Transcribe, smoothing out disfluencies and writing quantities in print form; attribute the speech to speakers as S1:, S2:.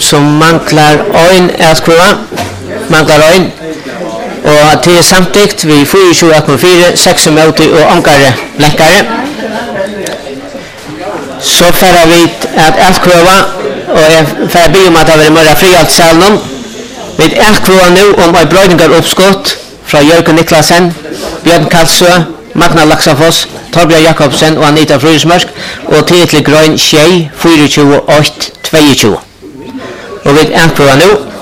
S1: som manglar en manglar en, og til samtidigt vi 24,4, 6 møte og ankare lekkare. Så færer vi at elkvøva, og jeg færer by om at det vil mørre fri alt salen. Vi elkvøva nå om en brøydingar oppskott fra Jørgen Niklasen, Bjørn Kalsø, Magna Laksafoss, Torbjørn Jakobsen og Anita Frysmørsk, og til grøn 6, 24, 8, 22. Og vi elkvøva nå.